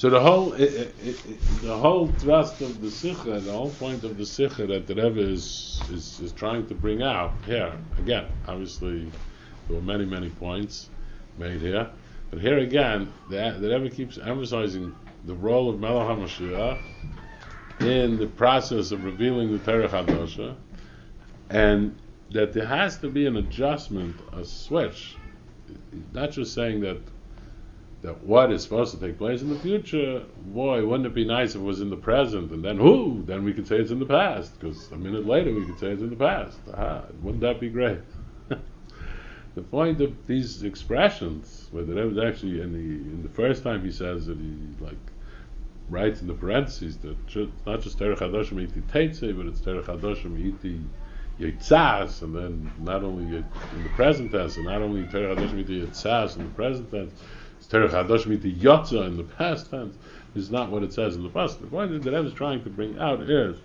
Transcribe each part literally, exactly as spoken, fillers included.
So the whole, it, it, it, the whole thrust of the Sikha, the whole point of the Sikha that the Rebbe is, is is trying to bring out here, again, obviously there were many, many points made here, but here again, the, the Rebbe keeps emphasizing the role of Melech HaMashiach in the process of revealing the Torah Chadasha, and that there has to be an adjustment, a switch. Not just saying that that what is supposed to take place in the future, boy, wouldn't it be nice if it was in the present, and then whoo, then we could say it's in the past, because a minute later we could say it's in the past. Aha, wouldn't that be great? The point of these expressions, whether it was actually in the in the first time he says that he like writes in the parentheses that it's not just Terech Hadoshim iti Teitze, but it's Terech Hadoshim iti Yitzas, and then not only in the present tense, and not only Terech Hadoshim iti Yitzas in the present tense, it's Terech Hadoshim iti Yotza in the past tense. Is not what it says in the past. The point that I was trying to bring out is,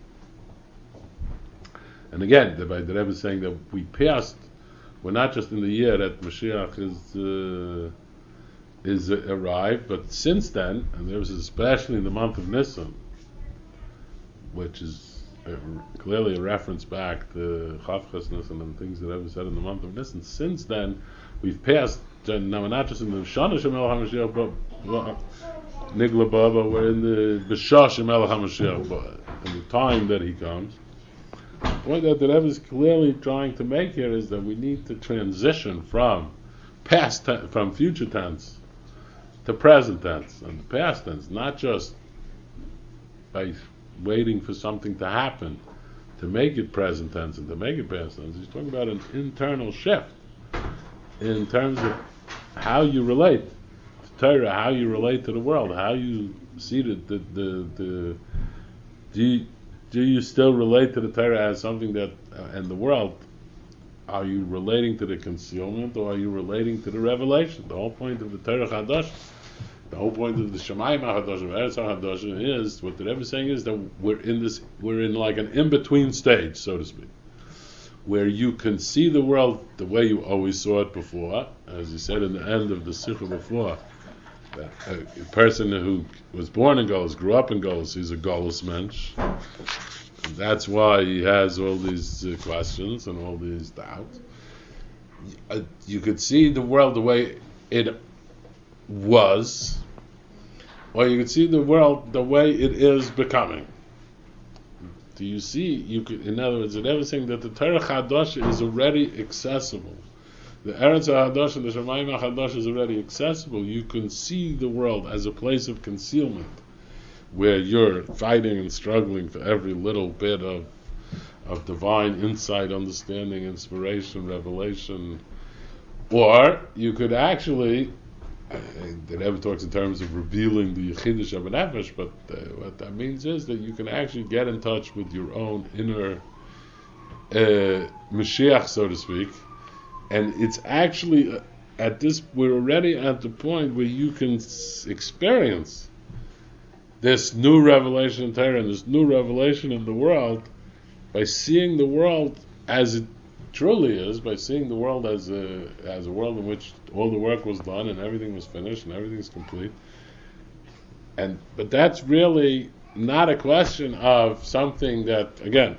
and again, the, the Rebbe is saying that we passed, we're not just in the year that Mashiach is uh, is uh, arrived, but since then, and there was especially in the month of Nisan, which is uh, clearly a reference back to Chavchas Nisan and things that Rebbe said in the month of Nisan. Since then, we've passed. Now we're not just in the Shana Shemel HaMashiach, but Nigla Baba, we're in the B'Shah Shemel HaMashiach, but in the time that he comes. The point that the Rebbe is clearly trying to make here is that we need to transition from past te- from future tense to present tense, and the past tense, not just by waiting for something to happen to make it present tense and to make it past tense. He's talking about an internal shift in terms of how you relate to Torah, how you relate to the world, how you see the the the, the do you, do you still relate to the Torah as something that uh, and the world? Are you relating to the concealment, or are you relating to the revelation? The whole point of the Torah Chadash, the whole point of the Shemayim HaChadosh, of Eretz HaChadosh, is what the Rebbe is saying is that we're in this, we're in like an in-between stage, so to speak, where you can see the world the way you always saw it before, as he said in the end of the Sikha before. A, a person who was born in Golus, grew up in Golus, he's a Golus mensch. And that's why he has all these uh, questions and all these doubts. Uh, you could see the world the way it was, or you could see the world the way it is becoming. Do you see? You could, in other words, everything that the Torah Chadash is already accessible. The Eretz HaChadosh and the Shemayim HaChadosh is already accessible. You can see the world as a place of concealment, where you're fighting and struggling for every little bit of of divine insight, understanding, inspiration, revelation. Or you could actually, uh, the Rebbe talks in terms of revealing the Yechidish of an Nefesh, but uh, what that means is that you can actually get in touch with your own inner uh, Mashiach, so to speak. And it's actually, uh, at this, we're already at the point where you can s- experience this new revelation in Torah and this new revelation in the world by seeing the world as it truly is, by seeing the world as a as a world in which all the work was done and everything was finished and everything's complete. And but that's really not a question of something that, again,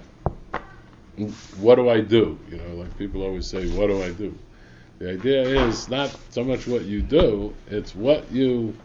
what do I do? You know, like people always say, what do I do? The idea is not so much what you do, it's what you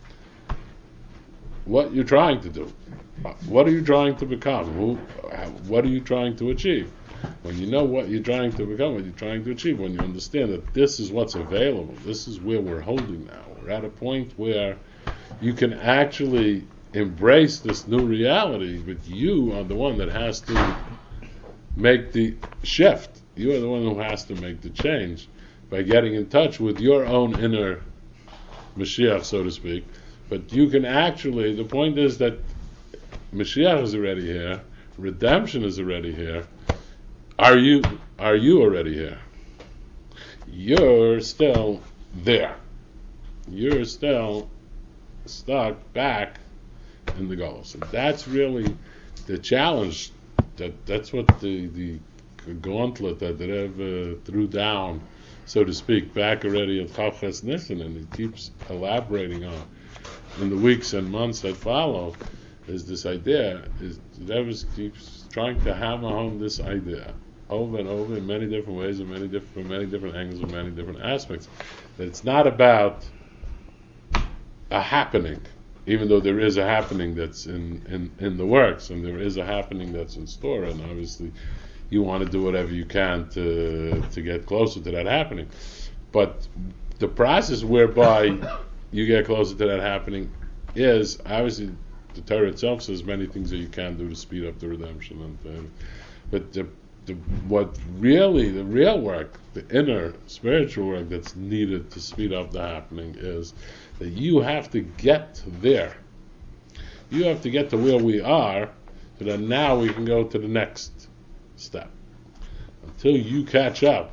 what you're trying to do. What are you trying to become? Who, what are you trying to achieve? When you know what you're trying to become, what you're trying to achieve, when you understand that this is what's available, this is where we're holding now. We're at a point where you can actually embrace this new reality, but you are the one that has to make the shift. You are the one who has to make the change by getting in touch with your own inner Mashiach, so to speak. But you can actually, the point is that Mashiach is already here, redemption is already here. Are you are you already here? You're still there. You're still stuck back in the goals. And that's really the challenge. That that's what the, the gauntlet that the Rebbe uh, threw down, so to speak, back already at Chavchas Nisan, and he keeps elaborating on. in the weeks and months that follow is this idea, is the Rebbe keeps trying to hammer home this idea over and over in many different ways, in many different, from many different angles, in many different aspects, that it's not about a happening, even though there is a happening that's in, in, in the works, and there is a happening that's in store, and obviously you want to do whatever you can to to get closer to that happening. But the process whereby you get closer to that happening is, obviously, the Torah itself says many things that you can do to speed up the redemption. And uh, but the, the what really, the real work, the inner spiritual work that's needed to speed up the happening is that you have to get there. You have to get to where we are, so that now we can go to the next step. Until you catch up,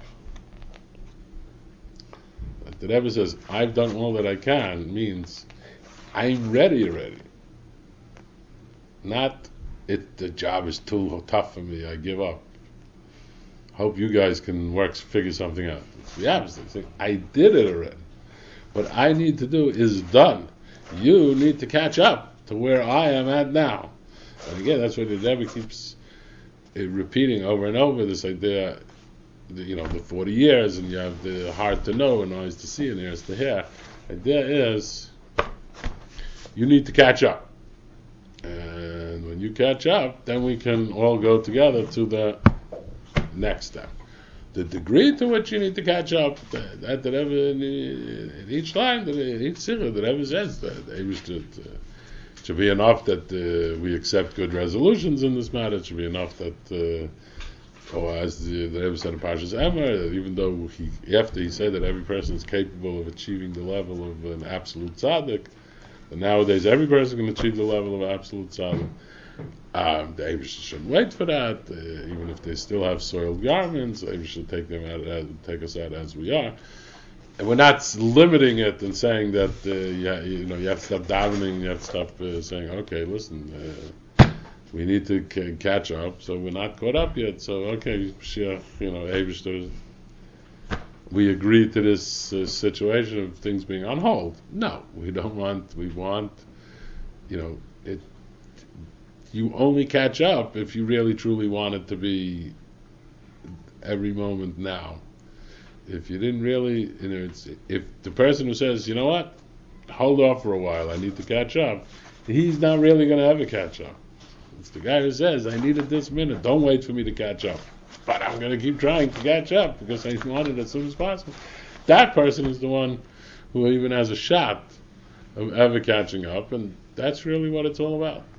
the Rebbe says, I've done all that I can, means I'm ready already. Not, it the job is too tough for me, I give up. Hope you guys can work, figure something out. It's the opposite. It's like, I did it already. What I need to do is done. You need to catch up to where I am at now. And again, that's what the Rebbe keeps uh, repeating over and over, this idea, the, you know, the forty years, and you have the heart to know and eyes to see and ears to hear. The idea is, you need to catch up. And when you catch up, then we can all go together to the next step. The degree to which you need to catch up, that, that, that ever, in, in each line, that in each sikha, that ever says that it should, uh, should be enough that uh, we accept good resolutions in this matter. It should be enough that, uh, or as the, the Rebbe said in Parshas Emor, even though he, after he said that every person is capable of achieving the level of an absolute tzaddik, and nowadays every person can achieve the level of absolute tzaddik. Um, the Eibush shouldn't wait for that, uh, even if they still have soiled garments. The Eibush should take them out, uh, take us out as we are, and we're not limiting it and saying that uh, yeah, you know, you have to stop davening, you have to stop uh, saying, okay, listen, uh, we need to c- catch up, so we're not caught up yet. So okay, sure, you know, Eibush, we agree to this uh, situation of things being on hold. No, we don't want. We want, you know, it. You only catch up if you really truly want it to be every moment now. If you didn't really, you know, it's, if the person who says, you know what, hold off for a while, I need to catch up, he's not really going to ever catch up. It's the guy who says, I need it this minute, don't wait for me to catch up. But I'm going to keep trying to catch up because I want it as soon as possible. That person is the one who even has a shot of ever catching up, and that's really what it's all about.